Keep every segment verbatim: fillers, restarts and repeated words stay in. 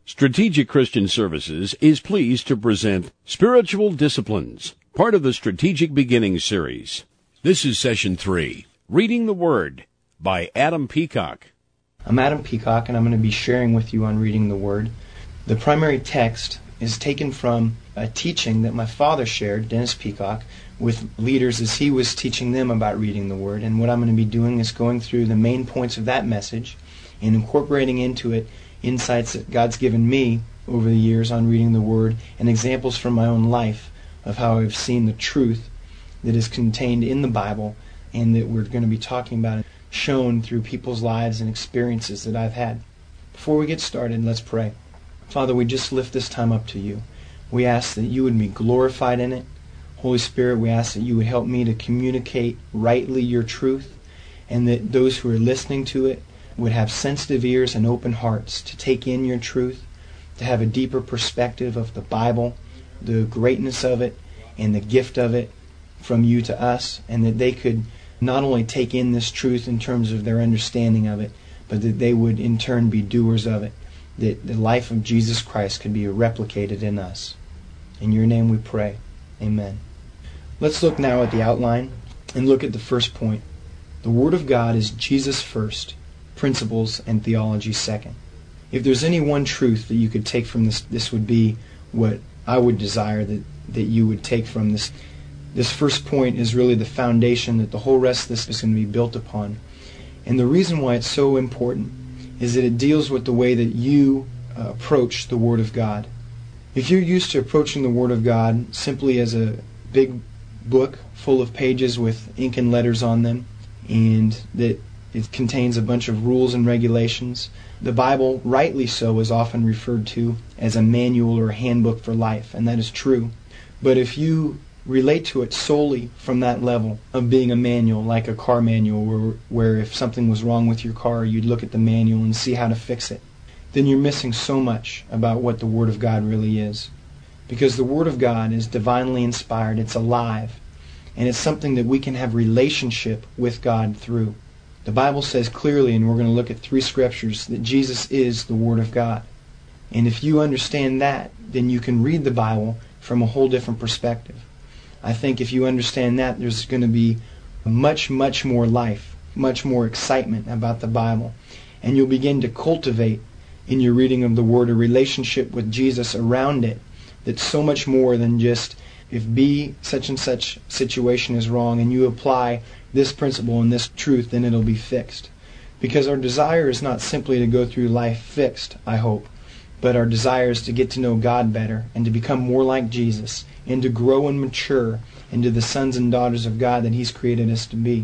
Strategic Christian Services is pleased to present Spiritual Disciplines, part of the Strategic Beginnings series. This is Session three, Reading the Word, by Adam Peacock. I'm Adam Peacock, and I'm going to be sharing with you on Reading the Word. The primary text is taken from a teaching that my father shared, Dennis Peacock, with leaders as he was teaching them about reading the Word. And what I'm going to be doing is going through the main points of that message and incorporating into it insights that God's given me over the years on reading the Word and examples from my own life of how I've seen the truth that is contained in the Bible and that we're going to be talking about shown through people's lives and experiences that I've had. Before we get started, let's pray. Father, we just lift this time up to you. We ask that you would be glorified in it. Holy Spirit, we ask that you would help me to communicate rightly your truth, and that those who are listening to it would have sensitive ears and open hearts to take in your truth, to have a deeper perspective of the Bible, the greatness of it, and the gift of it from you to us, and that they could not only take in this truth in terms of their understanding of it, but that they would in turn be doers of it, that the life of Jesus Christ could be replicated in us. In your name we pray. Amen. Let's look now at the outline and look at the first point. The Word of God is Jesus first, principles and theology second. If there's any one truth that you could take from this, this would be what I would desire that, that you would take from this. This first point is really the foundation that the whole rest of this is going to be built upon. And the reason why it's so important is that it deals with the way that you uh, approach the Word of God. If you're used to approaching the Word of God simply as a big book full of pages with ink and letters on them, and that it contains a bunch of rules and regulations, the Bible, rightly so, is often referred to as a manual or a handbook for life, and that is true. But if you relate to it solely from that level of being a manual, like a car manual, where, where if something was wrong with your car, you'd look at the manual and see how to fix it, then you're missing so much about what the Word of God really is. Because the Word of God is divinely inspired, it's alive, and it's something that we can have relationship with God through. The Bible says clearly, and we're going to look at three scriptures, that Jesus is the Word of God. And if you understand that, then you can read the Bible from a whole different perspective. I think if you understand that, there's going to be much, much more life, much more excitement about the Bible. And you'll begin to cultivate in your reading of the Word a relationship with Jesus around it that's so much more than just, if B such and such situation is wrong and you apply this principle and this truth, then it'll be fixed. Because our desire is not simply to go through life fixed, I hope, but our desire is to get to know God better and to become more like Jesus and to grow and mature into the sons and daughters of God that He's created us to be.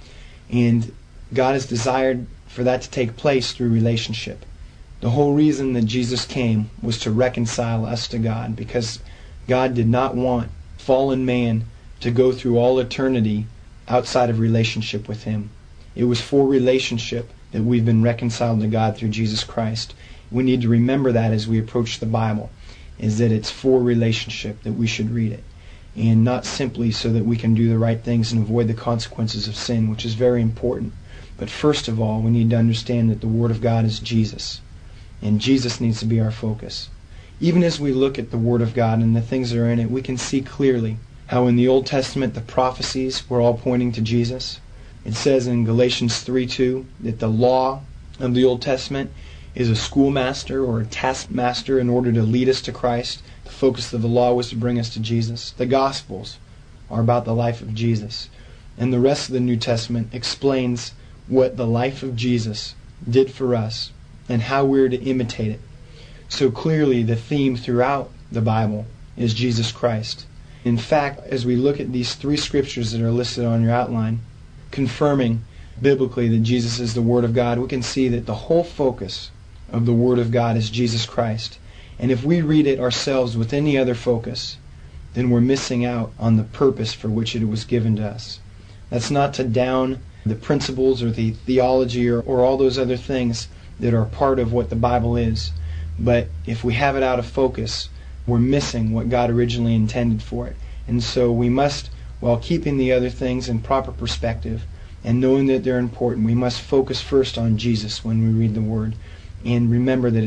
And God has desired for that to take place through relationship. The whole reason that Jesus came was to reconcile us to God, because God did not want fallen man to go through all eternity outside of relationship with Him. It was for relationship that we've been reconciled to God through Jesus Christ. We need to remember that as we approach the Bible, is that it's for relationship that we should read it, and not simply so that we can do the right things and avoid the consequences of sin, which is very important. But first of all, we need to understand that the Word of God is Jesus, and Jesus needs to be our focus. Even as we look at the Word of God and the things that are in it, we can see clearly how in the Old Testament the prophecies were all pointing to Jesus. It says in Galatians three two that the law of the Old Testament is a schoolmaster or a taskmaster in order to lead us to Christ. The focus of the law was to bring us to Jesus. The Gospels are about the life of Jesus. And the rest of the New Testament explains what the life of Jesus did for us and how we're to imitate it. So clearly the theme throughout the Bible is Jesus Christ. In fact, as we look at these three scriptures that are listed on your outline, confirming biblically that Jesus is the Word of God, we can see that the whole focus of the Word of God is Jesus Christ. And if we read it ourselves with any other focus, then we're missing out on the purpose for which it was given to us. That's not to down the principles or the theology or, or all those other things that are part of what the Bible is. But if we have it out of focus, we're missing what God originally intended for it. And so we must, while keeping the other things in proper perspective and knowing that they're important, we must focus first on Jesus when we read the Word. And remember that it's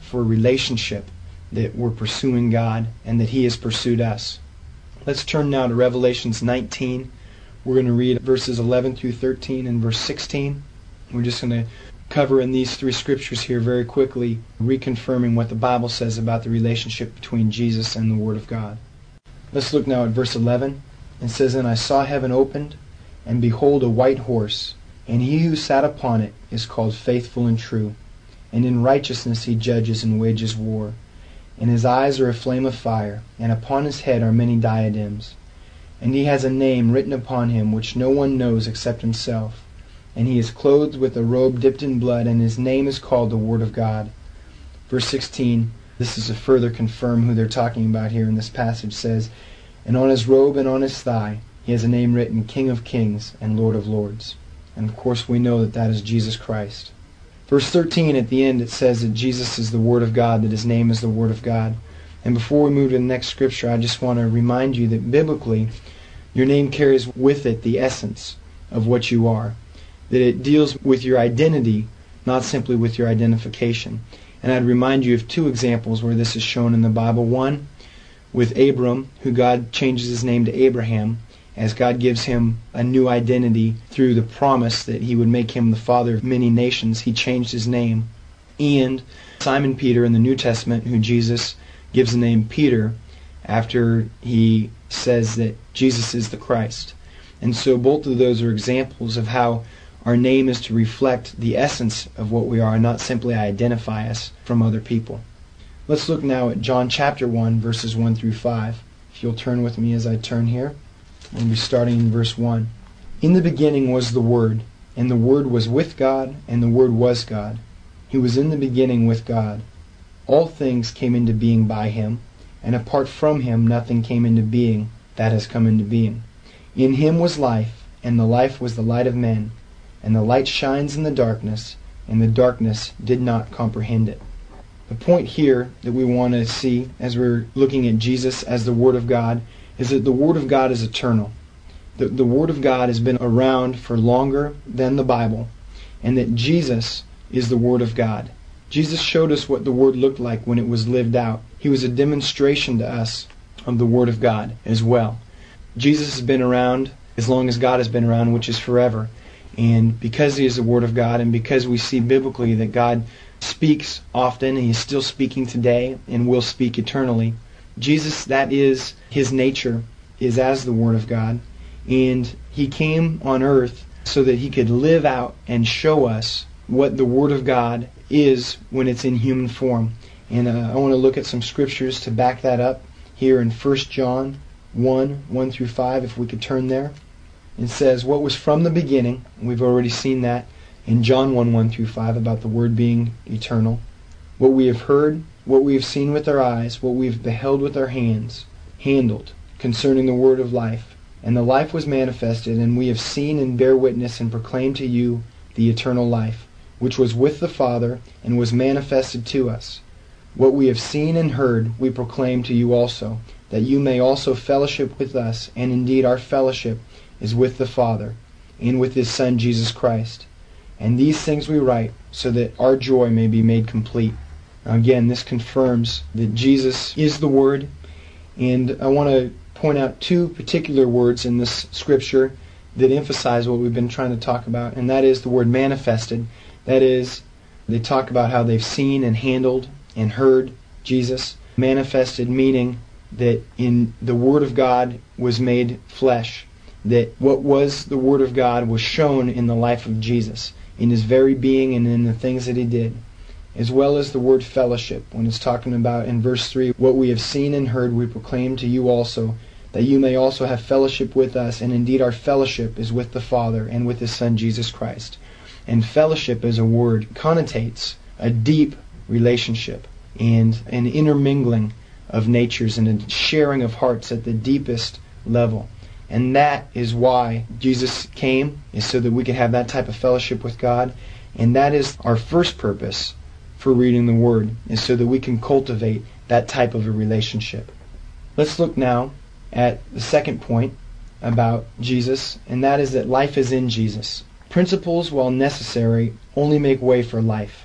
for relationship, that we're pursuing God and that He has pursued us. Let's turn now to Revelations nineteen. We're going to read verses eleven through thirteen and verse sixteen. We're just going to cover in these three scriptures here very quickly, reconfirming what the Bible says about the relationship between Jesus and the Word of God. Let's look now at verse eleven. It says, "And I saw heaven opened, and behold a white horse, and he who sat upon it is called Faithful and True, and in righteousness he judges and wages war. And his eyes are a flame of fire, and upon his head are many diadems. And he has a name written upon him which no one knows except himself. And he is clothed with a robe dipped in blood, and his name is called the Word of God." Verse sixteen, this is to further confirm who they're talking about here in this passage, says, "And on his robe and on his thigh he has a name written, King of Kings and Lord of Lords." And of course we know that that is Jesus Christ. Verse thirteen, at the end, it says that Jesus is the Word of God, that His name is the Word of God. And before we move to the next scripture, I just want to remind you that biblically, your name carries with it the essence of what you are. That it deals with your identity, not simply with your identification. And I'd remind you of two examples where this is shown in the Bible. One, with Abram, who God changes his name to Abraham, as God gives him a new identity through the promise that He would make him the father of many nations. He changed his name. And Simon Peter in the New Testament, who Jesus gives the name Peter after He says that Jesus is the Christ. And so both of those are examples of how our name is to reflect the essence of what we are, not simply identify us from other people. Let's look now at John chapter one, verses one through five. If you'll turn with me as I turn here. We'll be starting in verse one. "In the beginning was the Word, and the Word was with God, and the Word was God. He was in the beginning with God. All things came into being by Him, and apart from Him nothing came into being that has come into being. In Him was life, and the life was the light of men. And the light shines in the darkness, and the darkness did not comprehend it." The point here that we want to see as we're looking at Jesus as the Word of God is that the Word of God is eternal. The, the Word of God has been around for longer than the Bible, and that Jesus is the Word of God. Jesus showed us what the Word looked like when it was lived out. He was a demonstration to us of the Word of God as well. Jesus has been around as long as God has been around, which is forever. And because He is the Word of God, and because we see biblically that God speaks often, and He's still speaking today, and will speak eternally, Jesus, that is His nature, is as the Word of God. And He came on earth so that He could live out and show us what the Word of God is when it's in human form. And uh, I want to look at some scriptures to back that up here in First John one, one through five, if we could turn there. It says, "What was from the beginning," and we've already seen that in John one, one through five, about the Word being eternal. "What we have heard, what we have seen with our eyes, what we have beheld with our hands, handled, concerning the Word of life. And the life was manifested, and we have seen and bear witness and proclaim to you the eternal life, which was with the Father, and was manifested to us. What we have seen and heard we proclaim to you also, that you may also fellowship with us, and indeed our fellowship is with the Father, and with His Son Jesus Christ. And these things we write, so that our joy may be made complete." Now again, this confirms that Jesus is the Word, and I want to point out two particular words in this scripture that emphasize what we've been trying to talk about, and that is the word manifested. That is, they talk about how they've seen and handled and heard Jesus. Manifested meaning that in the Word of God was made flesh, that what was the Word of God was shown in the life of Jesus, in His very being and in the things that He did. As well as the word fellowship, when it's talking about in verse three, "What we have seen and heard we proclaim to you also, that you may also have fellowship with us, and indeed our fellowship is with the Father and with His Son Jesus Christ." And fellowship as a word connotates a deep relationship and an intermingling of natures and a sharing of hearts at the deepest level. And that is why Jesus came, is so that we could have that type of fellowship with God. And that is our first purpose for reading the Word, is so that we can cultivate that type of a relationship. Let's look now at the second point about Jesus, and that is that life is in Jesus. Principles, while necessary, only make way for life.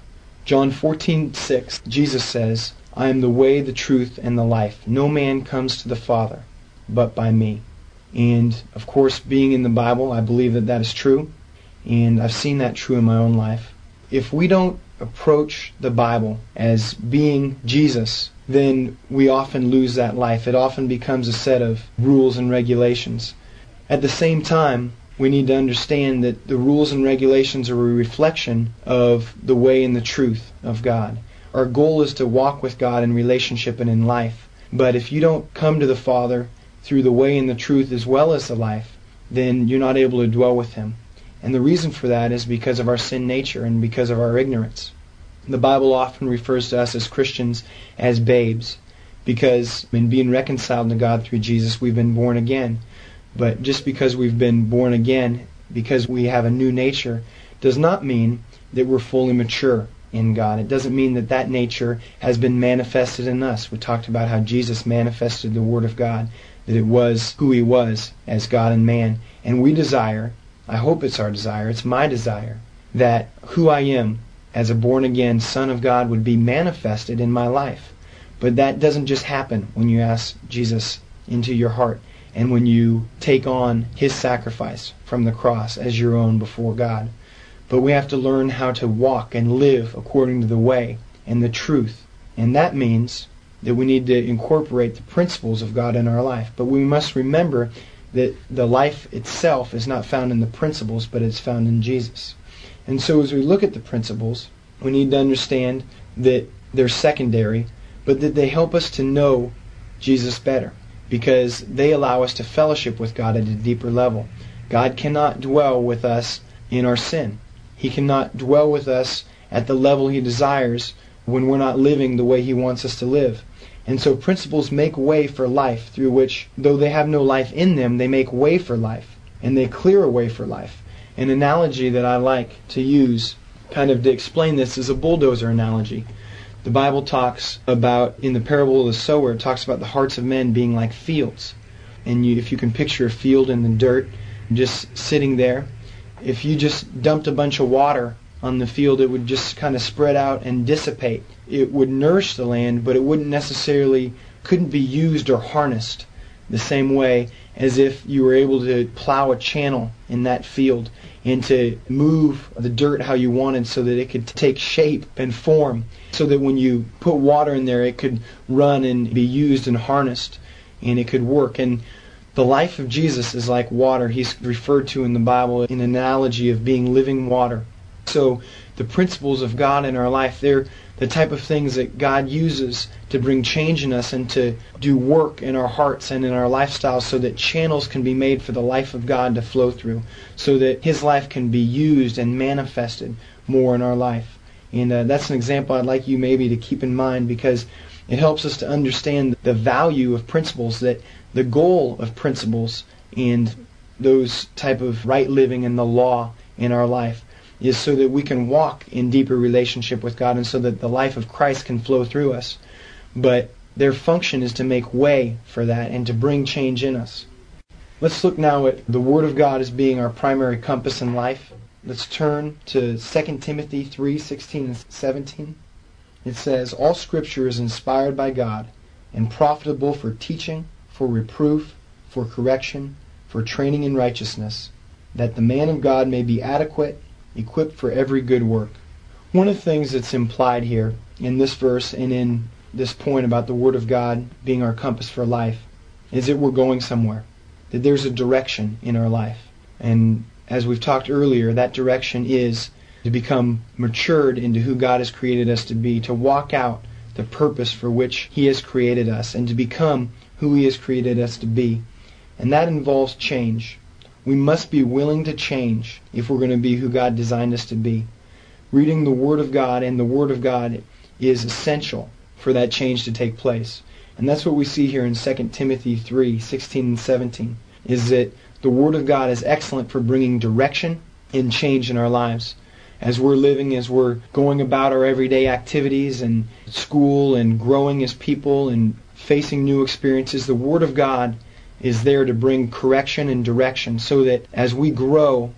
John fourteen six, Jesus says, I am the way, the truth, and the life. No man comes to the Father but by me. And, of course, being in the Bible, I believe that that is true. And I've seen that true in my own life. If we don't approach the Bible as being Jesus, then we often lose that life. It often becomes a set of rules and regulations. At the same time, we need to understand that the rules and regulations are a reflection of the way and the truth of God. Our goal is to walk with God in relationship and in life. But if you don't come to the Father through the way and the truth as well as the life, then you're not able to dwell with Him. And the reason for that is because of our sin nature and because of our ignorance. The Bible often refers to us as Christians as babes, because in being reconciled to God through Jesus, we've been born again. But just because we've been born again, because we have a new nature, does not mean that we're fully mature in God. It doesn't mean that that nature has been manifested in us. We talked about how Jesus manifested the Word of God, that it was who He was as God and man. And we desire, I hope it's our desire, it's my desire, that who I am as a born-again Son of God would be manifested in my life. But that doesn't just happen when you ask Jesus into your heart and when you take on His sacrifice from the cross as your own before God. But we have to learn how to walk and live according to the way and the truth. And that means that we need to incorporate the principles of God in our life. But we must remember that the life itself is not found in the principles, but it's found in Jesus. And so as we look at the principles, we need to understand that they're secondary, but that they help us to know Jesus better, because they allow us to fellowship with God at a deeper level. God cannot dwell with us in our sin. He cannot dwell with us at the level He desires when we're not living the way He wants us to live. And so principles make way for life, through which, though they have no life in them, they make way for life, and they clear a way for life. An analogy that I like to use, kind of to explain this, is a bulldozer analogy. The Bible talks about, in the parable of the sower, it talks about the hearts of men being like fields. And you, if you can picture a field in the dirt, just sitting there, if you just dumped a bunch of water on the field, it would just kind of spread out and dissipate. It would nourish the land, but it wouldn't necessarily, couldn't be used or harnessed the same way as if you were able to plow a channel in that field and to move the dirt how you wanted so that it could take shape and form, so that when you put water in there it could run and be used and harnessed and it could work. And the life of Jesus is like water. He's referred to in the Bible in an analogy of being living water. So the principles of God in our life, they're the type of things that God uses to bring change in us and to do work in our hearts and in our lifestyles, so that channels can be made for the life of God to flow through, so that His life can be used and manifested more in our life. And uh, that's an example I'd like you maybe to keep in mind, because it helps us to understand the value of principles, that the goal of principles and those type of right living and the law in our life is so that we can walk in deeper relationship with God, and so that the life of Christ can flow through us. But their function is to make way for that and to bring change in us. Let's look now at the Word of God as being our primary compass in life. Let's turn to Second Timothy three sixteen and seventeen. It says, all Scripture is inspired by God and profitable for teaching, for reproof, for correction, for training in righteousness, that the man of God may be adequate, equipped for every good work. One of the things that's implied here in this verse and in this point about the Word of God being our compass for life is that we're going somewhere, that there's a direction in our life. And as we've talked earlier, that direction is to become matured into who God has created us to be, to walk out the purpose for which He has created us, and to become who He has created us to be. And that involves change. We must be willing to change if we're going to be who God designed us to be. Reading the Word of God and the Word of God is essential for that change to take place. And that's what we see here in Second Timothy three sixteen and seventeen, is that the Word of God is excellent for bringing direction and change in our lives. As we're living, as we're going about our everyday activities and school and growing as people and facing new experiences, the Word of God is there to bring correction and direction, so that as we grow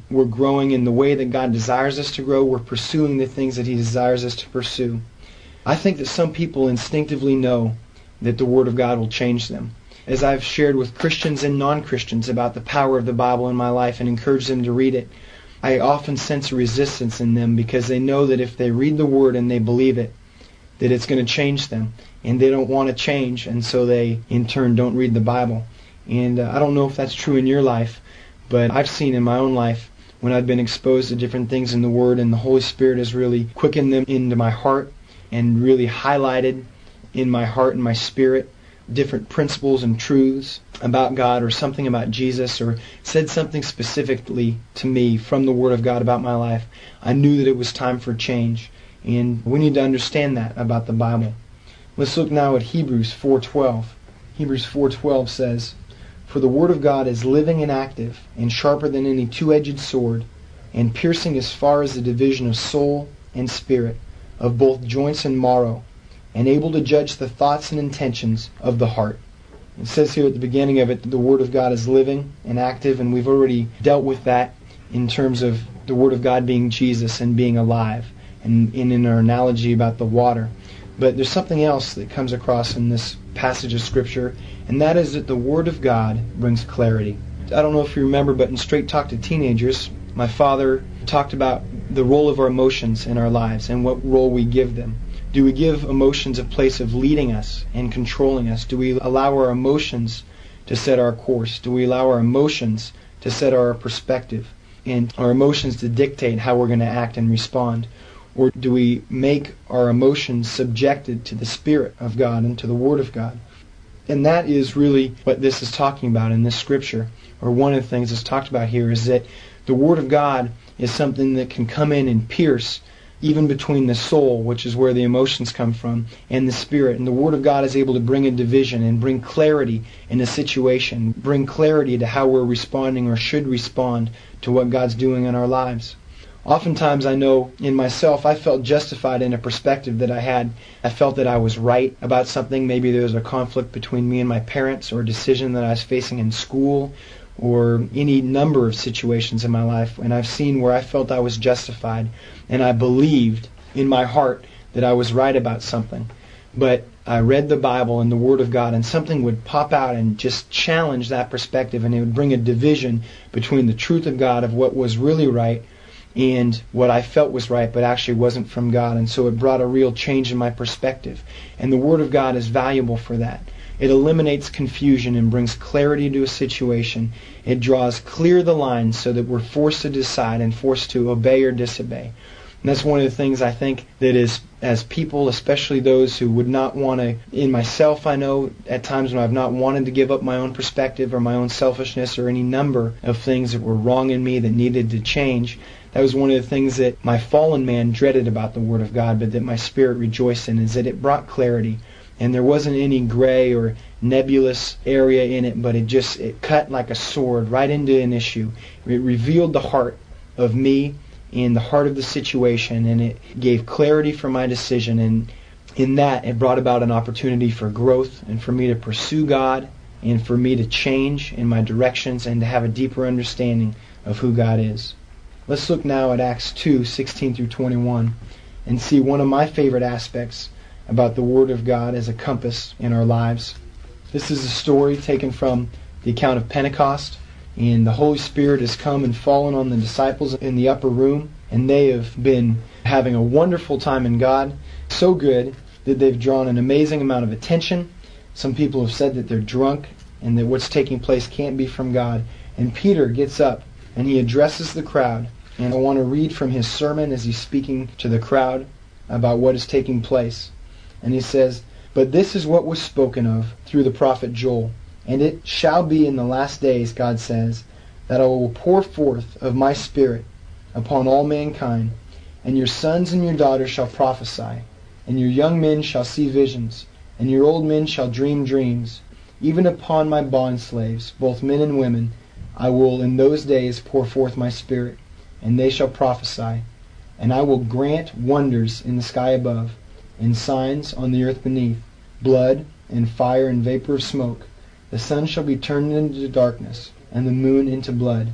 we're growing in the way that God desires us to grow. We're pursuing the things that He desires us to pursue. I think that some people instinctively know that the Word of God will change them. As I've shared with Christians and non-Christians about the power of the Bible in my life and encouraged them to read it, I often sense a resistance in them because they know that if they read the Word and they believe it, that it's going to change them. And they don't want to change, and so they, in turn, don't read the Bible. And uh, I don't know if that's true in your life, but I've seen in my own life when I've been exposed to different things in the Word and the Holy Spirit has really quickened them into my heart and really highlighted in my heart and my spirit different principles and truths about God or something about Jesus or said something specifically to me from the Word of God about my life, I knew that it was time for change. And we need to understand that about the Bible. Let's look now at Hebrews four twelve. Hebrews four twelve says, "For the Word of God is living and active and sharper than any two-edged sword, and piercing as far as the division of soul and spirit, of both joints and marrow, and able to judge the thoughts and intentions of the heart." It says here at the beginning of it that the Word of God is living and active, and we've already dealt with that in terms of the Word of God being Jesus and being alive, and in our analogy about the water. But there's something else that comes across in this passage of Scripture, and that is that the Word of God brings clarity. I don't know if you remember, but in Straight Talk to Teenagers, my father talked about the role of our emotions in our lives and what role we give them. Do we give emotions a place of leading us and controlling us? Do we allow our emotions to set our course? Do we allow our emotions to set our perspective and our emotions to dictate how we're going to act and respond? Or do we make our emotions subjected to the Spirit of God and to the Word of God? And that is really what this is talking about in this Scripture, or one of the things that's talked about here, is that the Word of God is something that can come in and pierce even between the soul, which is where the emotions come from, and the spirit. And the Word of God is able to bring a division and bring clarity in a situation, bring clarity to how we're responding or should respond to what God's doing in our lives. Oftentimes I know in myself I felt justified in a perspective that I had. I felt that I was right about something. Maybe there was a conflict between me and my parents, or a decision that I was facing in school, or any number of situations in my life, and I've seen where I felt I was justified, and I believed in my heart that I was right about something. But I read the Bible and the Word of God, and something would pop out and just challenge that perspective, and it would bring a division between the truth of God, of what was really right, and what I felt was right, but actually wasn't from God. And so it brought a real change in my perspective. And the Word of God is valuable for that. It eliminates confusion and brings clarity to a situation. It draws clear the lines so that we're forced to decide and forced to obey or disobey. And that's one of the things I think that is, as people, especially those who would not want to, in myself I know at times when I've not wanted to give up my own perspective or my own selfishness or any number of things that were wrong in me that needed to change, that was one of the things that my fallen man dreaded about the Word of God, but that my spirit rejoiced in, is that it brought clarity. And there wasn't any gray or nebulous area in it, but it just it cut like a sword right into an issue. It revealed the heart of me and the heart of the situation, and it gave clarity for my decision. And in that, it brought about an opportunity for growth and for me to pursue God and for me to change in my directions and to have a deeper understanding of who God is. Let's look now at Acts two, sixteen through twenty-one, and see one of my favorite aspects about the Word of God as a compass in our lives. This is a story taken from the account of Pentecost, and the Holy Spirit has come and fallen on the disciples in the upper room, and they have been having a wonderful time in God, so good that they've drawn an amazing amount of attention. Some people have said that they're drunk and that what's taking place can't be from God. And Peter gets up and he addresses the crowd, and I want to read from his sermon as he's speaking to the crowd about what is taking place. And he says, "But this is what was spoken of through the prophet Joel. And it shall be in the last days, God says, that I will pour forth of my Spirit upon all mankind, and your sons and your daughters shall prophesy, and your young men shall see visions, and your old men shall dream dreams. Even upon my bondslaves, both men and women, I will in those days pour forth my Spirit, and they shall prophesy. And I will grant wonders in the sky above, and signs on the earth beneath, blood and fire and vapor of smoke. The sun shall be turned into darkness, and the moon into blood,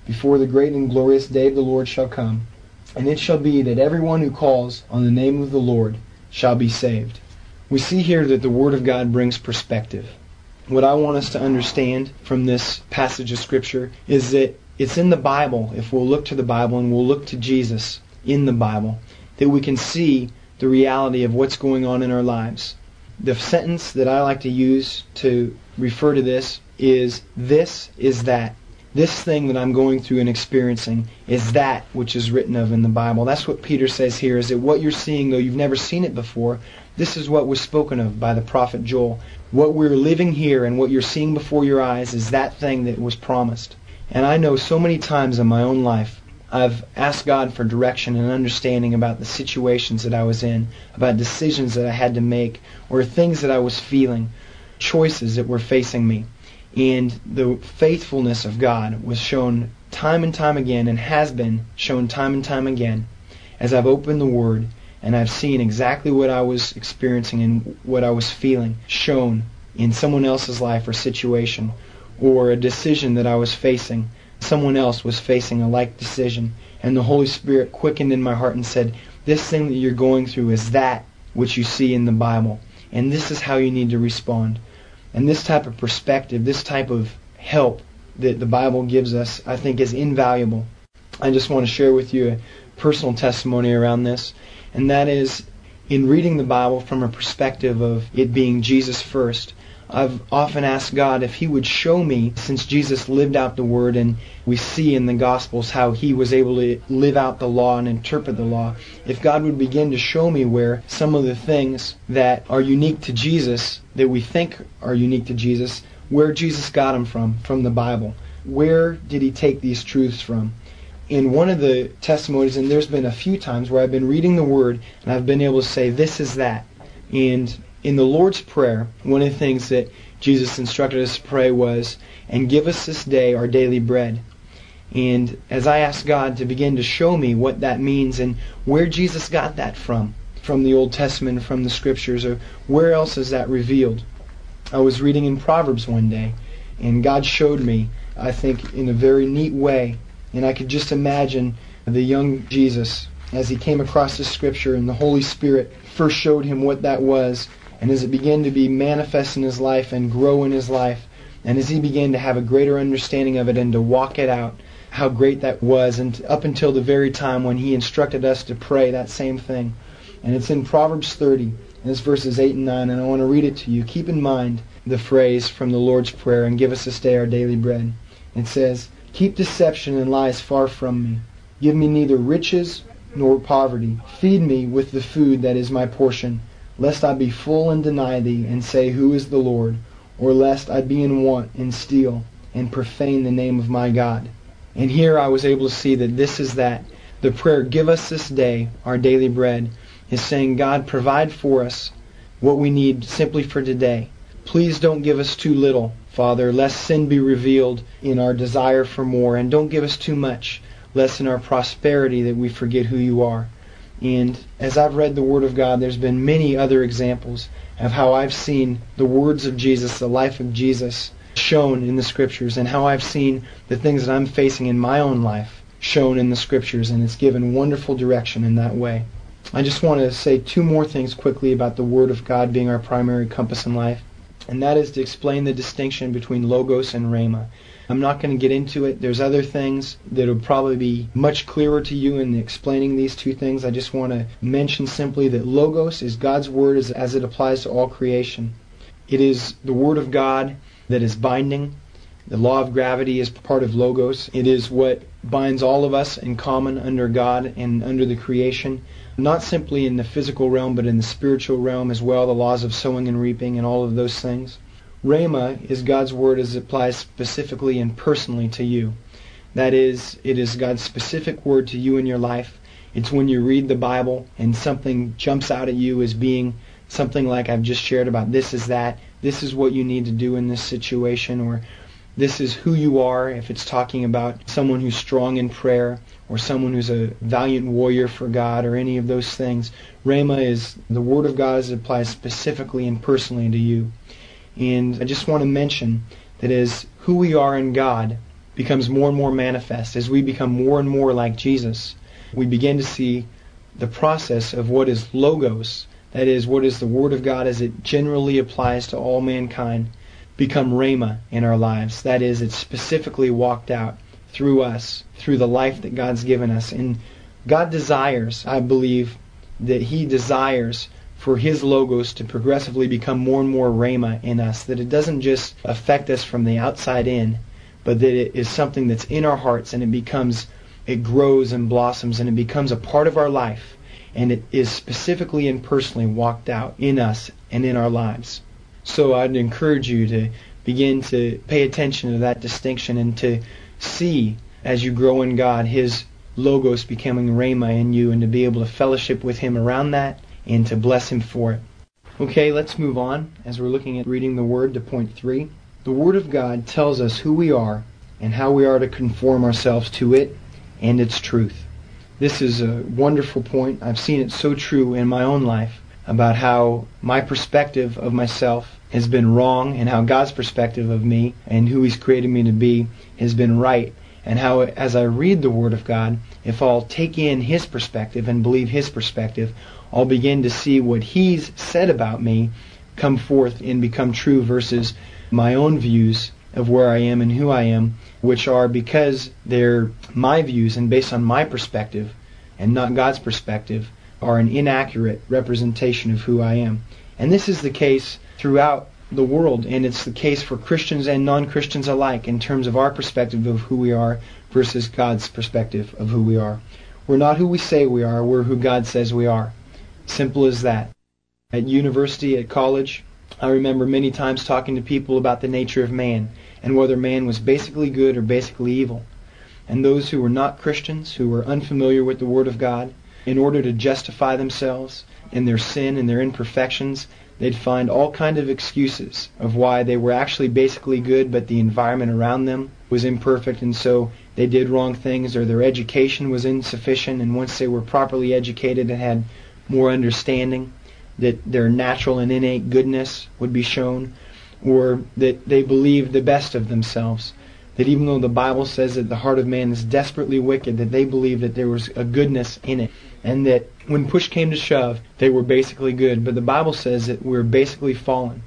before the great and glorious day of the Lord shall come. And it shall be that everyone who calls on the name of the Lord shall be saved. We see here that the Word of God brings perspective. What I want us to understand from this passage of Scripture is that it's in the Bible, if we'll look to the Bible and we'll look to Jesus in the Bible, that we can see the reality of what's going on in our lives. The sentence that I like to use to refer to this is, this is that. This thing that I'm going through and experiencing is that which is written of in the Bible. That's what Peter says here, is that what you're seeing, though you've never seen it before, this is what was spoken of by the prophet Joel. What we're living here and what you're seeing before your eyes is that thing that was promised. And I know so many times in my own life, I've asked God for direction and understanding about the situations that I was in, about decisions that I had to make, or things that I was feeling, choices that were facing me. And the faithfulness of God was shown time and time again, and has been shown time and time again, as I've opened the Word and I've seen exactly what I was experiencing and what I was feeling shown in someone else's life or situation, or a decision that I was facing. Someone else was facing a like decision, and the Holy Spirit quickened in my heart and said, this thing that you're going through is that which you see in the Bible, and this is how you need to respond. And this type of perspective, this type of help that the Bible gives us, I think is invaluable. I just want to share with you a personal testimony around this, and that is, in reading the Bible from a perspective of it being Jesus first, I've often asked God if He would show me, since Jesus lived out the Word, and we see in the Gospels how He was able to live out the law and interpret the law, if God would begin to show me where some of the things that are unique to Jesus, that we think are unique to Jesus, where Jesus got them from, from the Bible. Where did He take these truths from? In one of the testimonies, and there's been a few times where I've been reading the Word, and I've been able to say, this is that. And in the Lord's Prayer, one of the things that Jesus instructed us to pray was, and give us this day our daily bread. And as I asked God to begin to show me what that means and where Jesus got that from, from the Old Testament, from the Scriptures, or where else is that revealed? I was reading in Proverbs one day, and God showed me, I think, in a very neat way, and I could just imagine the young Jesus as he came across this Scripture, and the Holy Spirit first showed him what that was. And as it began to be manifest in his life and grow in his life, and as he began to have a greater understanding of it and to walk it out, how great that was, and up until the very time when he instructed us to pray that same thing. And it's in Proverbs thirty, and it's verses eight and nine, and I want to read it to you. Keep in mind the phrase from the Lord's Prayer, and give us this day our daily bread. It says, keep deception and lies far from me. Give me neither riches nor poverty. Feed me with the food that is my portion, lest I be full and deny thee, and say, who is the Lord? Or lest I be in want and steal, and profane the name of my God. And here I was able to see that this is that. The prayer, give us this day our daily bread, is saying, God, provide for us what we need simply for today. Please don't give us too little, Father, lest sin be revealed in our desire for more. And don't give us too much, lest in our prosperity that we forget who you are. And as I've read the Word of God, there's been many other examples of how I've seen the words of Jesus, the life of Jesus, shown in the Scriptures, and how I've seen the things that I'm facing in my own life shown in the Scriptures, and it's given wonderful direction in that way. I just want to say two more things quickly about the Word of God being our primary compass in life, and that is to explain the distinction between Logos and Rhema. I'm not going to get into it. There's other things that will probably be much clearer to you in explaining these two things. I just want to mention simply that Logos is God's Word as, as it applies to all creation. It is the Word of God that is binding. The law of gravity is part of Logos. It is what binds all of us in common under God and under the creation, not simply in the physical realm, but in the spiritual realm as well, the laws of sowing and reaping and all of those things. Rhema is God's Word as it applies specifically and personally to you. That is, it is God's specific Word to you in your life. It's when you read the Bible and something jumps out at you as being something like I've just shared about, this is that, this is what you need to do in this situation, or this is who you are, if it's talking about someone who's strong in prayer, or someone who's a valiant warrior for God, or any of those things. Rhema is the Word of God as it applies specifically and personally to you. And I just want to mention that as who we are in God, becomes more and more manifest, as we become more and more like Jesus, we begin to see the process of what is logos, that is, what is the Word of God as it generally applies to all mankind, become rhema in our lives. That is, it's specifically walked out through us, through the life that God's given us. And God desires, I believe, that He desires for His logos to progressively become more and more rhema in us, that it doesn't just affect us from the outside in, but that it is something that's in our hearts, and it becomes, it grows and blossoms, and it becomes a part of our life, and it is specifically and personally walked out in us and in our lives. So I'd encourage you to begin to pay attention to that distinction and to see, as you grow in God, His logos becoming rhema in you, and to be able to fellowship with Him around that and to bless Him for it. Okay, let's move on as we're looking at reading the Word to point three. The Word of God tells us who we are and how we are to conform ourselves to it and its truth. This is a wonderful point. I've seen it so true in my own life about how my perspective of myself has been wrong, and how God's perspective of me and who He's created me to be has been right. And how, as I read the Word of God, if I'll take in His perspective and believe His perspective, I'll begin to see what He's said about me come forth and become true versus my own views of where I am and who I am, which are, because they're my views and based on my perspective and not God's perspective, are an inaccurate representation of who I am. And this is the case throughout the world, and it's the case for Christians and non-Christians alike in terms of our perspective of who we are versus God's perspective of who we are. We're not who we say we are, we're who God says we are. Simple as that. At university, at college, I remember many times talking to people about the nature of man and whether man was basically good or basically evil. And those who were not Christians, who were unfamiliar with the Word of God, in order to justify themselves in their sin and their imperfections, they'd find all kinds of excuses of why they were actually basically good, but the environment around them was imperfect, and so they did wrong things, or their education was insufficient, and once they were properly educated and had more understanding, that their natural and innate goodness would be shown, or that they believed the best of themselves. That even though the Bible says that the heart of man is desperately wicked, that they believed that there was a goodness in it, and that when push came to shove, they were basically good. But the Bible says that we're basically fallen.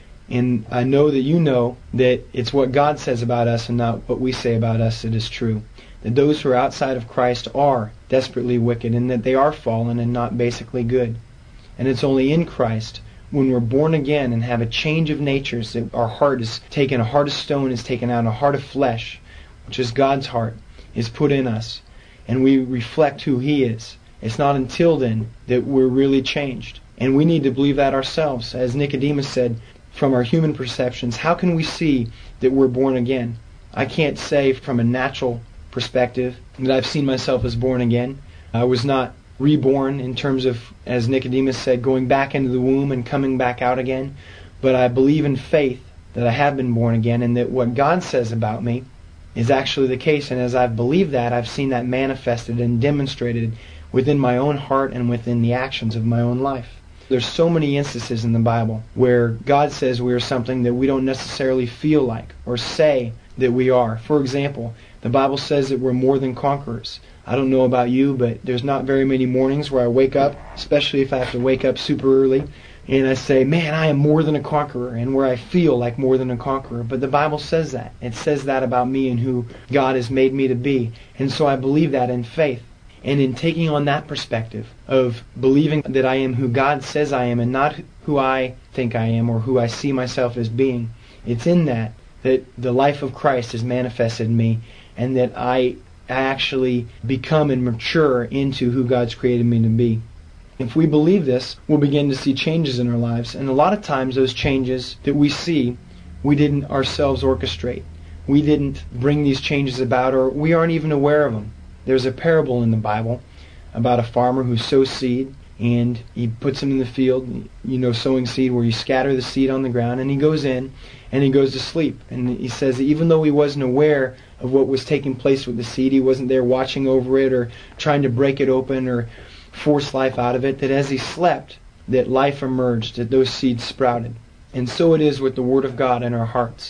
And I know that you know that it's what God says about us and not what we say about us that is true. That those who are outside of Christ are desperately wicked, and that they are fallen and not basically good. And it's only in Christ, when we're born again and have a change of natures, that our heart is taken, a heart of stone is taken out, and a heart of flesh, which is God's heart, is put in us, and we reflect who He is. It's not until then that we're really changed. And we need to believe that ourselves. As Nicodemus said, from our human perceptions, how can we see that we're born again? I can't say from a natural perspective that I've seen myself as born again. I was not reborn in terms of, as Nicodemus said, going back into the womb and coming back out again. But I believe in faith that I have been born again, and that what God says about me is actually the case. And as I've believed that, I've seen that manifested and demonstrated within my own heart and within the actions of my own life. There's so many instances in the Bible where God says we are something that we don't necessarily feel like or say that we are. For example, the Bible says that we're more than conquerors. I don't know about you, but there's not very many mornings where I wake up, especially if I have to wake up super early, and I say, man, I am more than a conqueror, and where I feel like more than a conqueror. But the Bible says that. It says that about me and who God has made me to be. And so I believe that in faith. And in taking on that perspective of believing that I am who God says I am and not who I think I am or who I see myself as being, it's in that that the life of Christ is manifested in me, and that I actually become and mature into who God's created me to be. If we believe this, we'll begin to see changes in our lives. And a lot of times those changes that we see, we didn't ourselves orchestrate. We didn't bring these changes about, or we aren't even aware of them. There's a parable in the Bible about a farmer who sows seed, and he puts them in the field, you know, sowing seed, where you scatter the seed on the ground, and he goes in and he goes to sleep. And he says that even though he wasn't aware of what was taking place with the seed, he wasn't there watching over it or trying to break it open or force life out of it, that as he slept, that life emerged, that those seeds sprouted. And so it is with the Word of God in our hearts.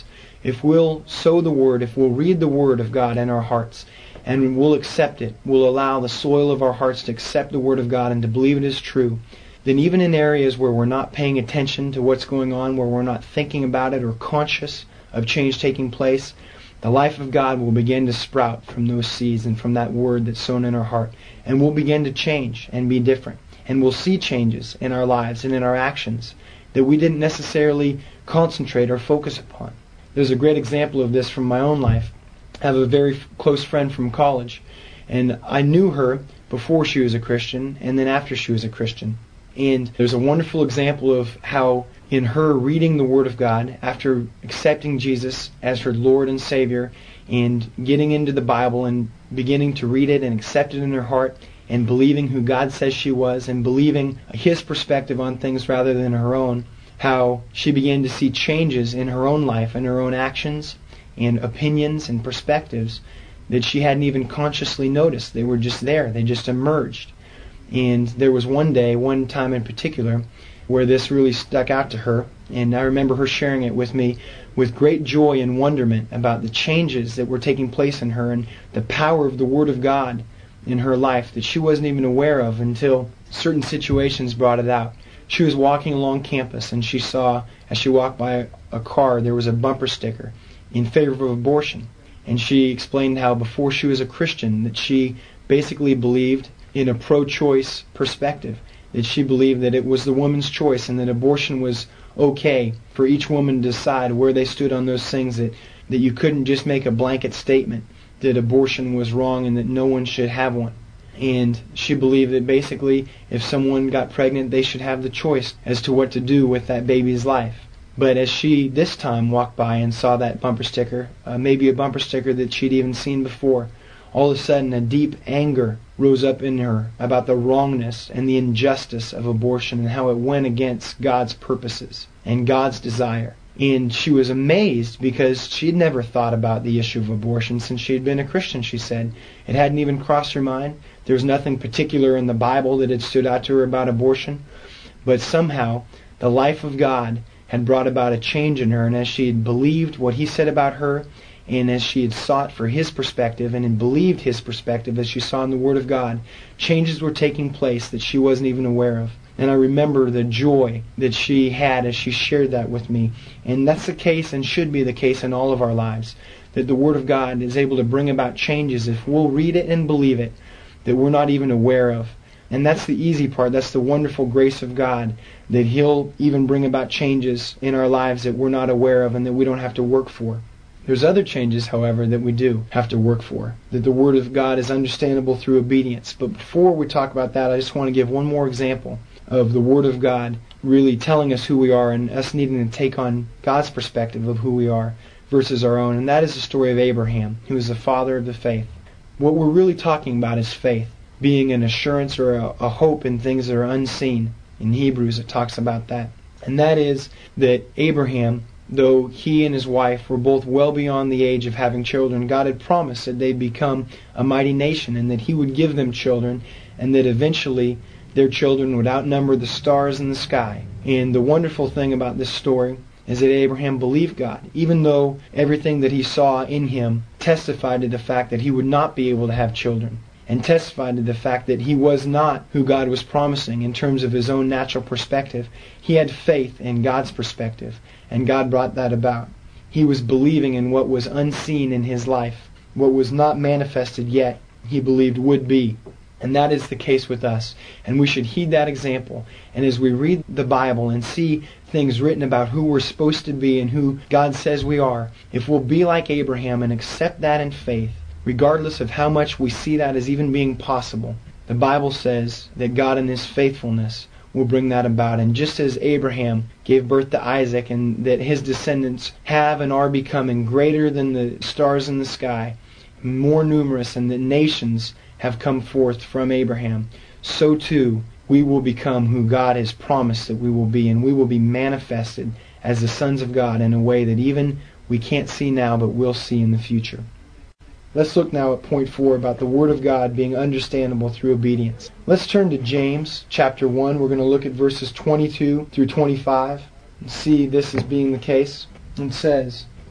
If we'll sow the Word, if we'll read the Word of God in our hearts, and we'll accept it, we'll allow the soil of our hearts to accept the Word of God and to believe it is true, then even in areas where we're not paying attention to what's going on, where we're not thinking about it or conscious of change taking place, the life of God will begin to sprout from those seeds and from that Word that's sown in our heart. And we'll begin to change and be different. And we'll see changes in our lives and in our actions that we didn't necessarily concentrate or focus upon. There's a great example of this from my own life. I have a very close friend from college, and I knew her before she was a Christian and then after she was a Christian. And there's a wonderful example of how in her reading the Word of God, after accepting Jesus as her Lord and Savior, and getting into the Bible and beginning to read it and accept it in her heart, and believing who God says she was, and believing His perspective on things rather than her own, how she began to see changes in her own life and her own actions and opinions and perspectives that she hadn't even consciously noticed. They were just there. They just emerged. And there was one day, one time in particular, where this really stuck out to her, and I remember her sharing it with me with great joy and wonderment about the changes that were taking place in her and the power of the Word of God in her life that she wasn't even aware of until certain situations brought it out. She was walking along campus and she saw, as she walked by a car, there was a bumper sticker in favor of abortion. And she explained how before she was a Christian that she basically believed in a pro-choice perspective, that she believed that it was the woman's choice and that abortion was okay for each woman to decide where they stood on those things, that, that you couldn't just make a blanket statement that abortion was wrong and that no one should have one. And she believed that basically if someone got pregnant, they should have the choice as to what to do with that baby's life. But as she this time walked by and saw that bumper sticker, uh, maybe a bumper sticker that she'd even seen before, all of a sudden a deep anger rose up in her about the wrongness and the injustice of abortion and how it went against God's purposes and God's desire. And she was amazed because she'd never thought about the issue of abortion since she had been a Christian, she said. It hadn't even crossed her mind. There was nothing particular in the Bible that had stood out to her about abortion. But somehow the life of God had brought about a change in her, and as she had believed what He said about her, and as she had sought for His perspective and had believed His perspective as she saw in the Word of God, changes were taking place that she wasn't even aware of. And I remember the joy that she had as she shared that with me. And that's the case and should be the case in all of our lives, that the Word of God is able to bring about changes if we'll read it and believe it that we're not even aware of. And that's the easy part. That's the wonderful grace of God, that He'll even bring about changes in our lives that we're not aware of and that we don't have to work for. There's other changes, however, that we do have to work for, that the Word of God is understandable through obedience. But before we talk about that, I just want to give one more example of the Word of God really telling us who we are and us needing to take on God's perspective of who we are versus our own. And that is the story of Abraham, who is the father of the faith. What we're really talking about is faith, being an assurance or a, a hope in things that are unseen. In Hebrews it talks about that. And that is that Abraham, though he and his wife were both well beyond the age of having children, God had promised that they'd become a mighty nation and that He would give them children and that eventually their children would outnumber the stars in the sky. And the wonderful thing about this story is that Abraham believed God, even though everything that he saw in him testified to the fact that he would not be able to have children, and testified to the fact that he was not who God was promising in terms of his own natural perspective. He had faith in God's perspective, and God brought that about. He was believing in what was unseen in his life, what was not manifested yet, he believed would be. And that is the case with us. And we should heed that example. And as we read the Bible and see things written about who we're supposed to be and who God says we are, if we'll be like Abraham and accept that in faith, regardless of how much we see that as even being possible, the Bible says that God in His faithfulness will bring that about. And just as Abraham gave birth to Isaac and that his descendants have and are becoming greater than the stars in the sky, more numerous, and the nations have come forth from Abraham, so too we will become who God has promised that we will be, and we will be manifested as the sons of God in a way that even we can't see now but we'll see in the future. Let's look now at point four about the Word of God being understandable through obedience. Let's turn to James chapter one. We're going to look at verses twenty-two through twenty-five and see this as being the case. It says,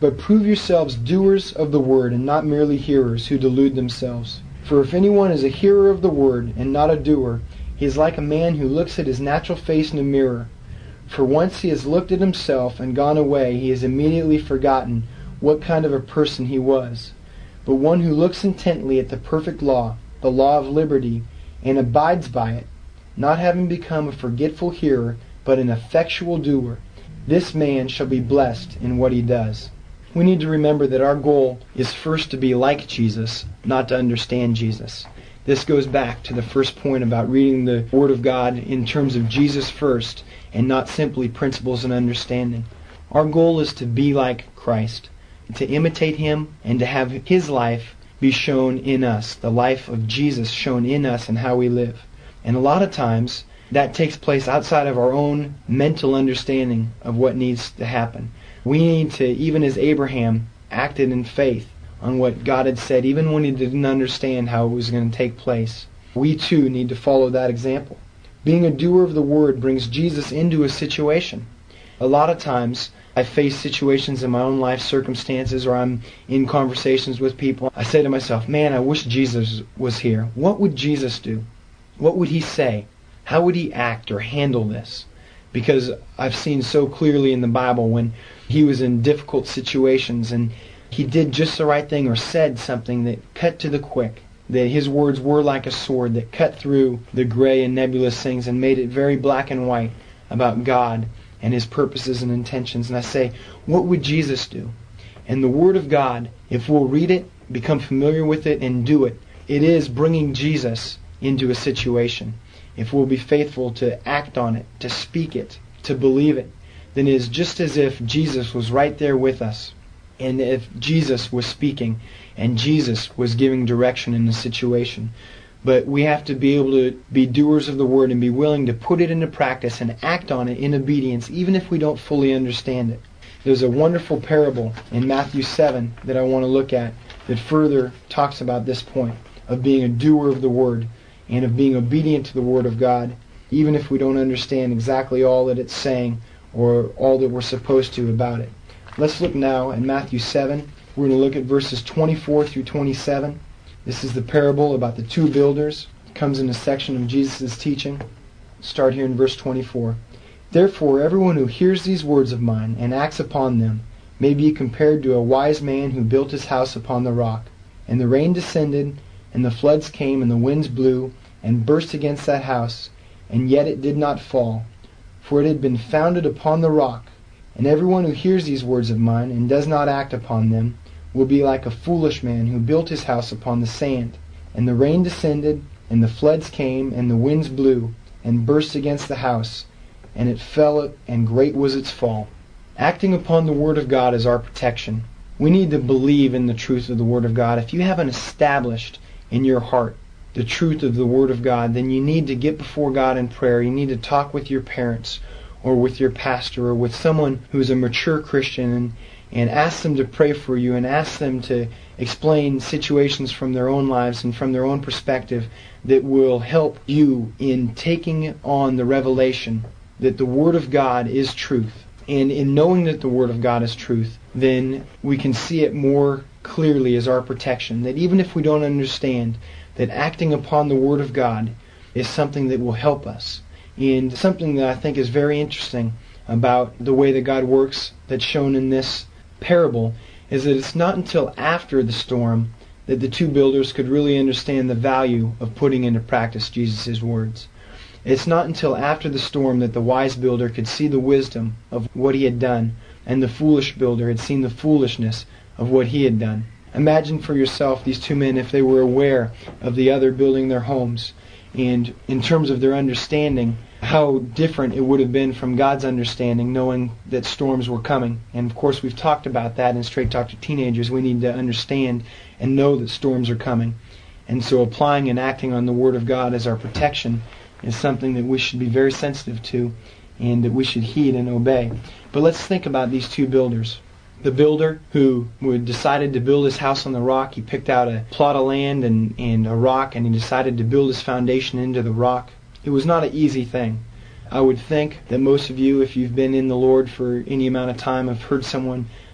But prove yourselves doers of the word, and not merely hearers, who delude themselves. For if anyone is a hearer of the word, and not a doer, he is like a man who looks at his natural face in a mirror. For once he has looked at himself and gone away, he has immediately forgotten what kind of a person he was. But one who looks intently at the perfect law, the law of liberty, and abides by it, not having become a forgetful hearer, but an effectual doer, this man shall be blessed in what he does. We need to remember that our goal is first to be like Jesus, not to understand Jesus. This goes back to the first point about reading the Word of God in terms of Jesus first, and not simply principles and understanding. Our goal is to be like Christ, to imitate Him, and to have His life be shown in us, the life of Jesus shown in us and how we live. And a lot of times, that takes place outside of our own mental understanding of what needs to happen. We need to, even as Abraham acted in faith on what God had said, even when he didn't understand how it was going to take place, we too need to follow that example. Being a doer of the Word brings Jesus into a situation. A lot of times, I face situations in my own life circumstances, or I'm in conversations with people. I say to myself, man, I wish Jesus was here. What would Jesus do? What would He say? How would He act or handle this? Because I've seen so clearly in the Bible when He was in difficult situations and He did just the right thing or said something that cut to the quick, that His words were like a sword that cut through the gray and nebulous things and made it very black and white about God and His purposes and intentions. And I say, what would Jesus do? And the Word of God, if we'll read it, become familiar with it, and do it, it is bringing Jesus into a situation. If we'll be faithful to act on it, to speak it, to believe it, then it is just as if Jesus was right there with us. And if Jesus was speaking and Jesus was giving direction in the situation. But we have to be able to be doers of the Word and be willing to put it into practice and act on it in obedience, even if we don't fully understand it. There's a wonderful parable in Matthew seven that I want to look at that further talks about this point of being a doer of the Word and of being obedient to the Word of God, even if we don't understand exactly all that it's saying or all that we're supposed to about it. Let's look now at Matthew seven. We're going to look at verses twenty-four through twenty-seven. This is the parable about the two builders. It comes in a section of Jesus' teaching. Start here in verse twenty-four. Therefore, everyone who hears these words of mine and acts upon them may be compared to a wise man who built his house upon the rock. And the rain descended, and the floods came, and the winds blew, and burst against that house, and yet it did not fall, for it had been founded upon the rock. And everyone who hears these words of mine and does not act upon them will be like a foolish man who built his house upon the sand. And the rain descended, and the floods came, and the winds blew, and burst against the house, and it fell, and great was its fall. Acting upon the Word of God is our protection. We need to believe in the truth of the Word of God. If you haven't established in your heart the truth of the Word of God, then you need to get before God in prayer. You need to talk with your parents or with your pastor or with someone who's a mature Christian and, and ask them to pray for you and ask them to explain situations from their own lives and from their own perspective that will help you in taking on the revelation that the Word of God is truth. And in knowing that the Word of God is truth, then we can see it more clearly as our protection. That even if we don't understand, that acting upon the Word of God is something that will help us. And something that I think is very interesting about the way that God works that's shown in this parable is that it's not until after the storm that the two builders could really understand the value of putting into practice Jesus' words. It's not until after the storm that the wise builder could see the wisdom of what he had done, and the foolish builder had seen the foolishness of what he had done. Imagine for yourself these two men if they were aware of the other building their homes, and in terms of their understanding, how different it would have been from God's understanding, knowing that storms were coming. And of course we've talked about that in Straight Talk to Teenagers. We need to understand and know that storms are coming. And so applying and acting on the Word of God as our protection is something that we should be very sensitive to and that we should heed and obey. But let's think about these two builders. The builder who decided to build his house on the rock, he picked out a plot of land and, and a rock, and he decided to build his foundation into the rock. It was not an easy thing. I would think that most of you, if you've been in the Lord for any amount of time, have heard someone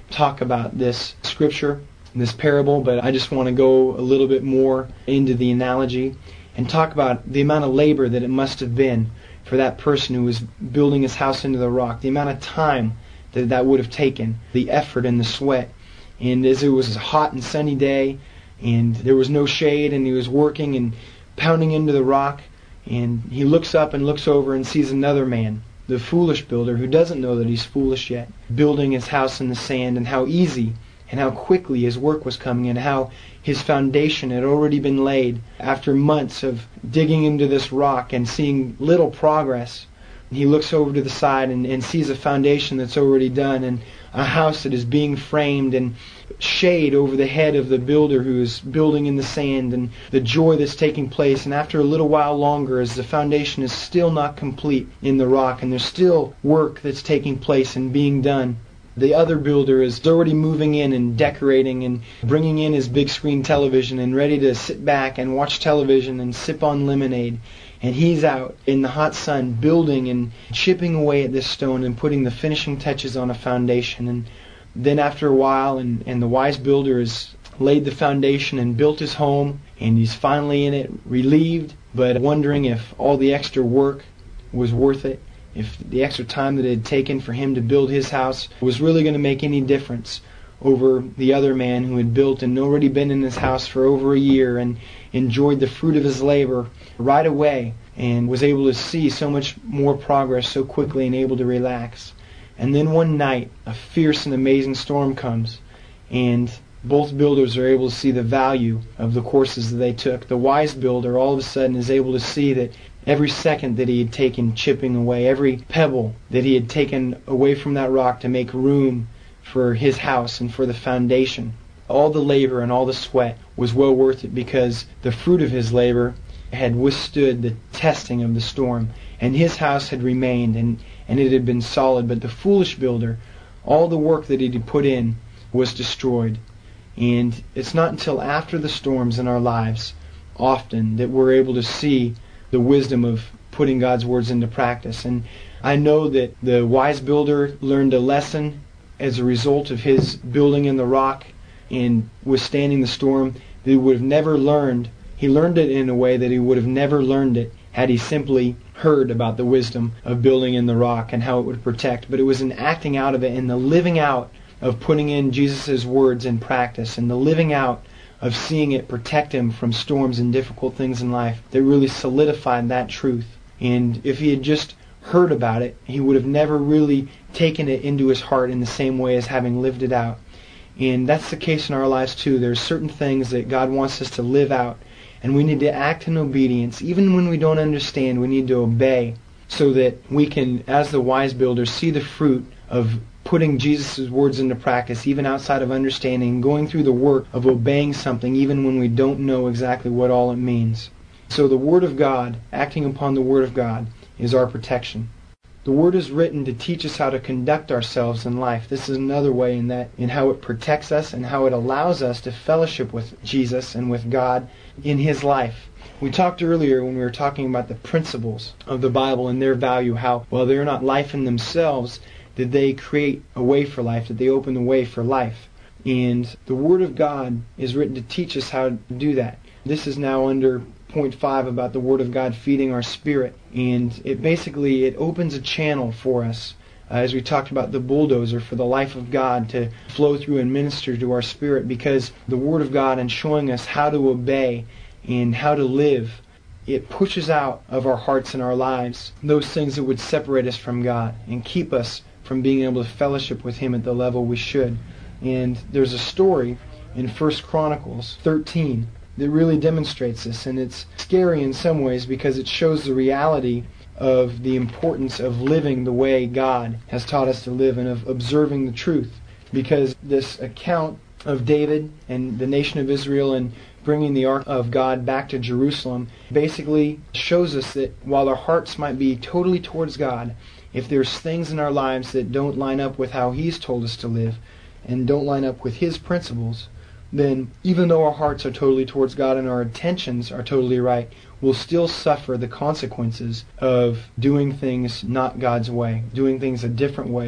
talk about this scripture, this parable, but I just want to go a little bit more into the analogy and talk about the amount of labor that it must have been for that person who was building his house into the rock, the amount of time that that would have taken, the effort and the sweat. And as it was a hot and sunny day, and there was no shade, and he was working and pounding into the rock, and he looks up and looks over and sees another man, the foolish builder, who doesn't know that he's foolish yet, building his house in the sand, and how easy and how quickly his work was coming, and how his foundation had already been laid after months of digging into this rock and seeing little progress. He looks over to the side and, and sees a foundation that's already done, and a house that is being framed, and shade over the head of the builder who is building in the sand, and the joy that's taking place. And after a little while longer, as the foundation is still not complete in the rock, and there's still work that's taking place and being done, the other builder is already moving in and decorating and bringing in his big screen television and ready to sit back and watch television and sip on lemonade. And he's out in the hot sun building and chipping away at this stone and putting the finishing touches on a foundation. And then after a while, and, and the wise builder has laid the foundation and built his home, and he's finally in it, relieved, but wondering if all the extra work was worth it, if the extra time that it had taken for him to build his house was really going to make any difference over the other man who had built and already been in his house for over a year and enjoyed the fruit of his labor right away and was able to see so much more progress so quickly and able to relax. And then one night, a fierce and amazing storm comes, and both builders are able to see the value of the courses that they took. The wise builder all of a sudden is able to see that every second that he had taken chipping away, every pebble that he had taken away from that rock to make room for his house and for the foundation, all the labor and all the sweat was well worth it, because the fruit of his labor had withstood the testing of the storm, and his house had remained, and, and it had been solid. But the foolish builder, all the work that he had put in was destroyed. And it's not until after the storms in our lives, often, that we're able to see the wisdom of putting God's words into practice. And I know that the wise builder learned a lesson as a result of his building in the rock and withstanding the storm that he would have never learned. He learned it in a way that he would have never learned it had he simply heard about the wisdom of building in the rock and how it would protect. But it was in acting out of it and the living out of putting in Jesus' words in practice, and the living out of seeing it protect him from storms and difficult things in life, that really solidified that truth. And if he had just heard about it, he would have never really taken it into his heart in the same way as having lived it out. And that's the case in our lives too. There's certain things that God wants us to live out, and we need to act in obedience. Even when we don't understand, we need to obey, so that we can, as the wise builders, see the fruit of putting Jesus' words into practice, even outside of understanding, going through the work of obeying something even when we don't know exactly what all it means. So the Word of God, acting upon the Word of God, is our protection. The Word is written to teach us how to conduct ourselves in life. This is another way in that, in how it protects us and how it allows us to fellowship with Jesus and with God in His life. We talked earlier when we were talking about the principles of the Bible and their value, how, while they're not life in themselves, that they create a way for life, that they open the way for life. And the Word of God is written to teach us how to do that. This is now under point five about the Word of God feeding our spirit. And it basically, it opens a channel for us, uh, as we talked about the bulldozer, for the life of God to flow through and minister to our spirit, because the Word of God, and showing us how to obey and how to live, it pushes out of our hearts and our lives those things that would separate us from God and keep us from being able to fellowship with Him at the level we should. And there's a story in First Chronicles thirteen that really demonstrates this, and it's scary in some ways because it shows the reality of the importance of living the way God has taught us to live and of observing the truth. Because this account of David and the nation of Israel and bringing the Ark of God back to Jerusalem basically shows us that while our hearts might be totally towards God, if there's things in our lives that don't line up with how He's told us to live and don't line up with His principles, then even though our hearts are totally towards God and our intentions are totally right, we'll still suffer the consequences of doing things not God's way, doing things a different way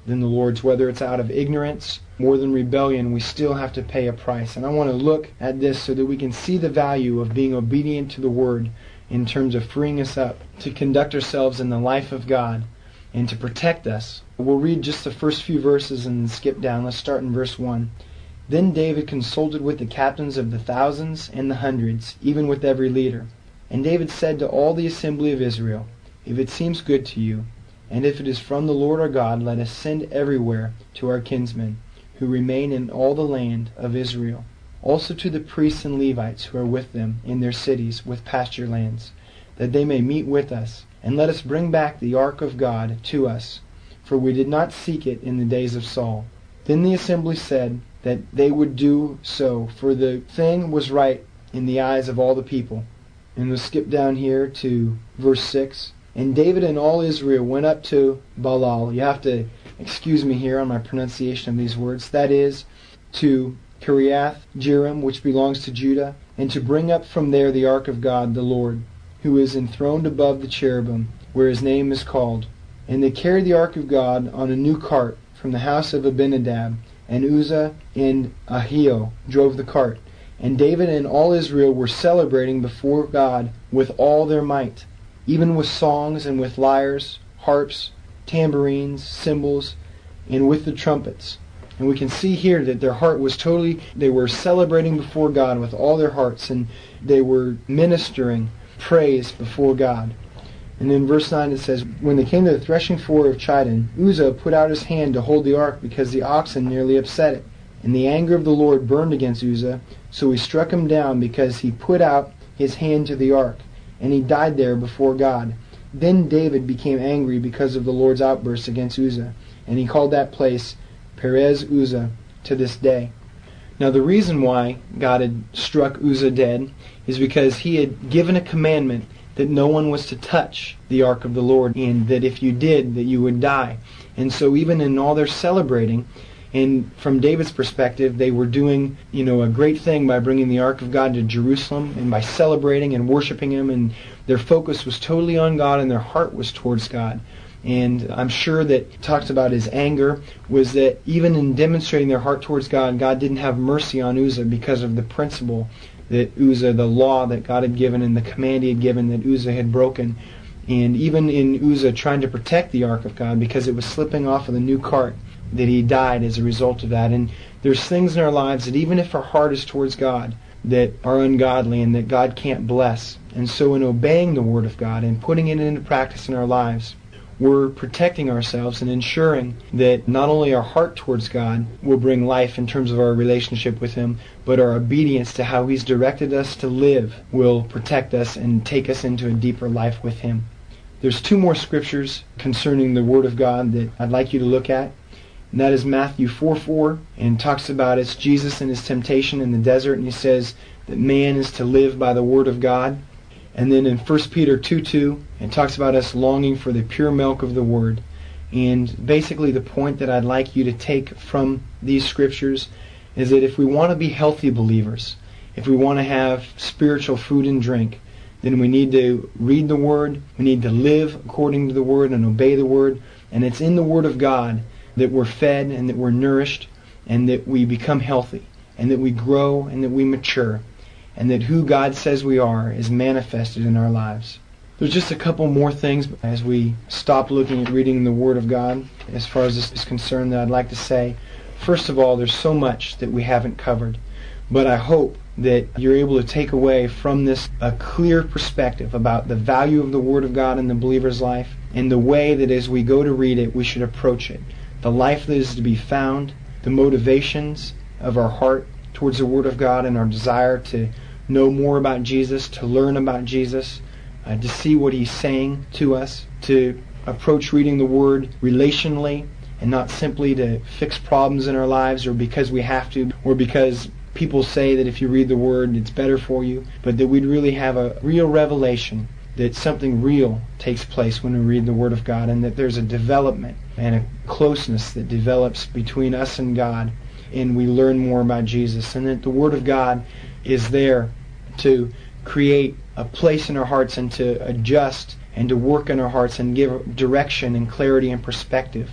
than the Lord's. Whether it's out of ignorance, more than rebellion, we still have to pay a price. And I want to look at this so that we can see the value of being obedient to the Word in terms of freeing us up to conduct ourselves in the life of God and to protect us. We'll read just the first few verses and then skip down. Let's start in verse one. Then David consulted with the captains of the thousands and the hundreds, even with every leader. And David said to all the assembly of Israel, If it seems good to you, and if it is from the Lord our God, let us send everywhere to our kinsmen, who remain in all the land of Israel, also to the priests and Levites who are with them in their cities with pasture lands, that they may meet with us. And let us bring back the ark of God to us, for we did not seek it in the days of Saul. Then the assembly said that they would do so, for the thing was right in the eyes of all the people. And we'll skip down here to verse six. And David and all Israel went up to Baalal. You have to excuse me here on my pronunciation of these words. That is, to Kiriath Jearim, which belongs to Judah, and to bring up from there the ark of God, the Lord, who is enthroned above the cherubim, where his name is called. And they carried the ark of God on a new cart from the house of Abinadab, and Uzzah and Ahio drove the cart. And David and all Israel were celebrating before God with all their might, even with songs and with lyres, harps, tambourines, cymbals, and with the trumpets. And we can see here that their heart was totally, they were celebrating before God with all their hearts, and they were ministering praise before God. And in verse nine it says, When they came to the threshing floor of Chidon, Uzzah put out his hand to hold the ark because the oxen nearly upset it. And the anger of the Lord burned against Uzzah, so he struck him down because he put out his hand to the ark, and he died there before God. Then David became angry because of the Lord's outburst against Uzzah, and he called that place Perez Uzzah to this day. Now the reason why God had struck Uzzah dead is because he had given a commandment that no one was to touch the ark of the Lord, and that if you did, that you would die. And so even in all their celebrating, and from David's perspective, they were doing, you know, a great thing by bringing the ark of God to Jerusalem and by celebrating and worshiping Him, and their focus was totally on God and their heart was towards God. And I'm sure that it talks about his anger was that even in demonstrating their heart towards God, God didn't have mercy on Uzzah because of the principle that Uzzah, the law that God had given and the command He had given that Uzzah had broken. And even in Uzzah trying to protect the ark of God because it was slipping off of the new cart, that he died as a result of that. And there's things in our lives that even if our heart is towards God, that are ungodly and that God can't bless. And so in obeying the Word of God and putting it into practice in our lives, we're protecting ourselves and ensuring that not only our heart towards God will bring life in terms of our relationship with Him, but our obedience to how He's directed us to live will protect us and take us into a deeper life with Him. There's two more scriptures concerning the Word of God that I'd like you to look at. And that is Matthew four four, and talks about it's Jesus and His temptation in the desert, and He says that man is to live by the Word of God. And then in First Peter two two, it talks about us longing for the pure milk of the Word. And basically the point that I'd like you to take from these scriptures is that if we want to be healthy believers, if we want to have spiritual food and drink, then we need to read the Word, we need to live according to the Word and obey the Word. And it's in the Word of God that we're fed and that we're nourished and that we become healthy and that we grow and that we mature and that who God says we are is manifested in our lives. There's just a couple more things as we stop looking at reading the Word of God as far as this is concerned that I'd like to say. First of all, there's so much that we haven't covered, but I hope that you're able to take away from this a clear perspective about the value of the Word of God in the believer's life and the way that as we go to read it, we should approach it. The life that is to be found, the motivations of our heart towards the Word of God and our desire to know more about Jesus, to learn about Jesus, uh, to see what He's saying to us, to approach reading the Word relationally and not simply to fix problems in our lives or because we have to or because people say that if you read the Word it's better for you, but that we'd really have a real revelation that something real takes place when we read the Word of God and that there's a development and a closeness that develops between us and God and we learn more about Jesus, and that the Word of God is there to create a place in our hearts and to adjust and to work in our hearts and give direction and clarity and perspective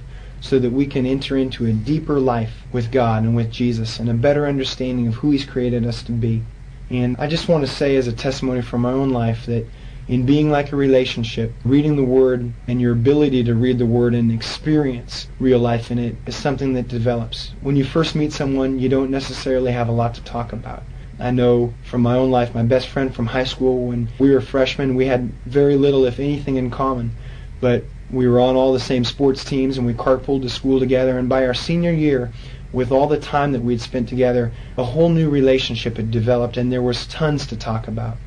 so that we can enter into a deeper life with God and with Jesus and a better understanding of who He's created us to be. And I just want to say as a testimony from my own life that in being like a relationship, reading the Word and your ability to read the Word and experience real life in it is something that develops. When you first meet someone, you don't necessarily have a lot to talk about. I know from my own life, my best friend from high school, when we were freshmen, we had very little, if anything, in common. But we were on all the same sports teams and we carpooled to school together. And by our senior year, with all the time that we'd spent together, a whole new relationship had developed and there was tons to talk about.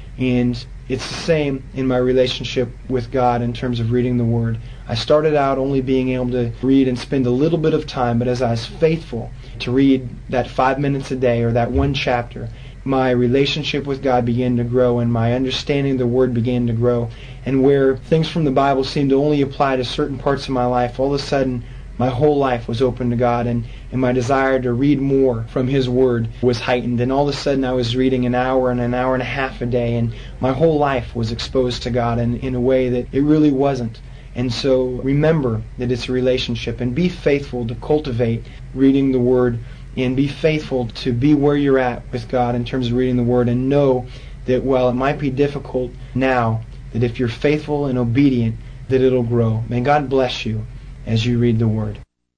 And it's the same in my relationship with God in terms of reading the Word. I started out only being able to read and spend a little bit of time, but as I was faithful to read that five minutes a day or that one chapter, my relationship with God began to grow and my understanding of the Word began to grow. And where things from the Bible seemed to only apply to certain parts of my life, all of a sudden my whole life was open to God, and, and my desire to read more from His Word was heightened. And all of a sudden I was reading an hour and an hour and a half a day, and my whole life was exposed to God in, in a way that it really wasn't. And so remember that it's a relationship, and be faithful to cultivate reading the Word, and be faithful to be where you're at with God in terms of reading the Word, and know that while it might be difficult now, that if you're faithful and obedient, that it'll grow. May God bless you as you read the Word.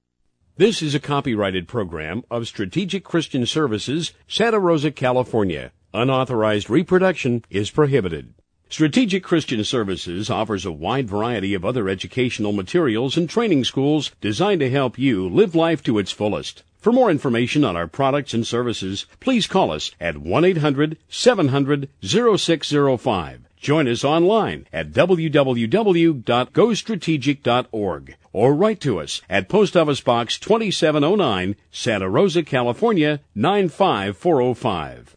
This is a copyrighted program of Strategic Christian Services, Santa Rosa, California. Unauthorized reproduction is prohibited. Strategic Christian Services offers a wide variety of other educational materials and training schools designed to help you live life to its fullest. For more information on our products and services, please call us at one eight hundred seven hundred oh six oh five. Join us online at w w w dot go strategic dot org or write to us at Post Office Box twenty-seven oh nine, Santa Rosa, California nine five four oh five.